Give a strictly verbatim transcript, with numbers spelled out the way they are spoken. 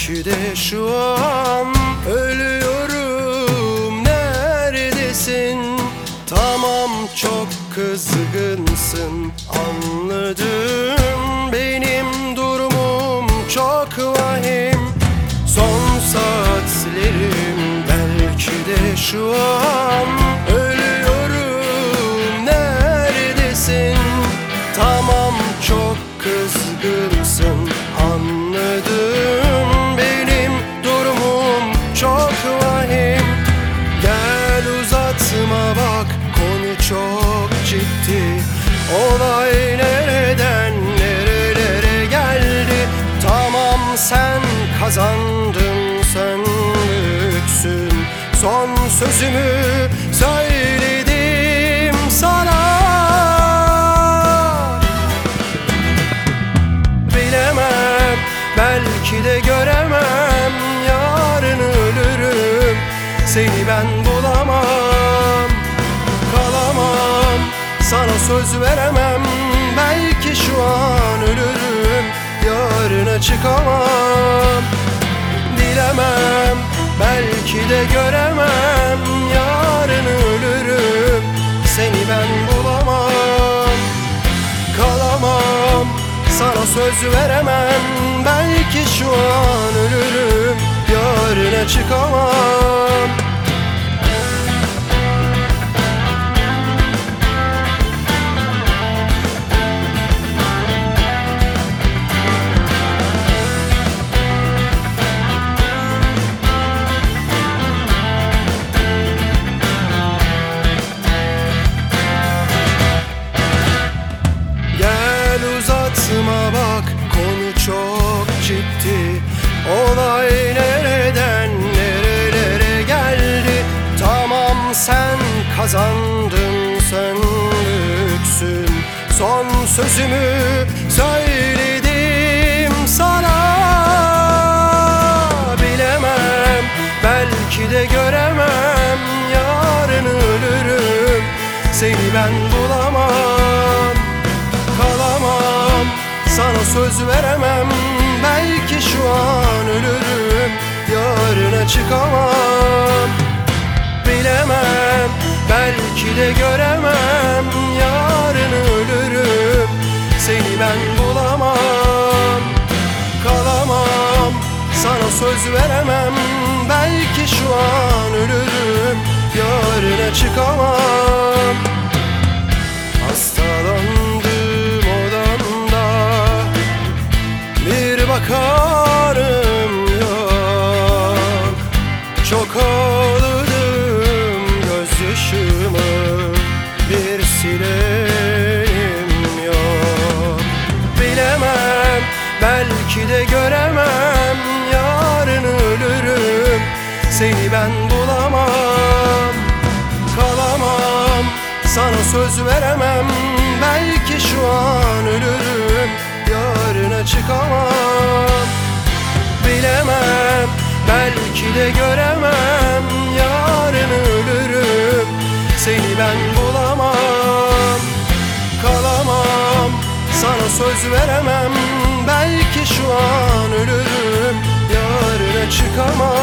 Belki de şu an ölüyorum. Neredesin? Tamam, çok kızgınsın, anladım. Benim durumum çok vahim. Son saatlerim, belki de şu an ölüyorum. Neredesin? Tamam, çok kızgınsın, anladım. Benim durumum çok vahim. Gel uzatma bak, konu çok ciddi. Olay nereden nerelere geldi? Tamam, sen kazandın, sen büyüksün. Son sözümü söyledim sana. Bilemem, belki de göremem. Yarın ölürüm, seni ben bulamam. Kalamam, sana söz veremem. Belki şu an ölürüm, yarına çıkamam. Dilemem, belki de göremem. Yarın ölürüm, seni ben bulamam. Kalamam, sana söz veremem. Belki şu an ölürüm, yarına çıkamam. Uzatma bak, konu çok ciddi. Olay nereden nerelere geldi? Tamam, sen kazandın, sen büyüksün. Son sözümü söyledim sana. Bilemem, belki de göremem. Yarın ölürüm, seni ben bulamam. Kalamam, sana söz veremem. Belki şu an ölürüm, yarına çıkamam. Bilemem, belki de göremem. Yarın ölürüm, seni ben bulamam. Kalamam, sana söz veremem. Belki şu an ölürüm, yarına çıkamam. Hastalandım odamda, bir bakarım yok. Çok ağladım, gözyaşımı bir silerim yok. Bilemem, belki de göremem. Yarın ölürüm, seni ben bulamam. Kalamam, sana söz veremem. Belki şu an ölürüm, yarına çıkamam. Bilemem, belki de göremem. Yarın ölürüm, seni ben bulamam. Kalamam, sana söz veremem. Belki şu an ölürüm, yarına çıkamam.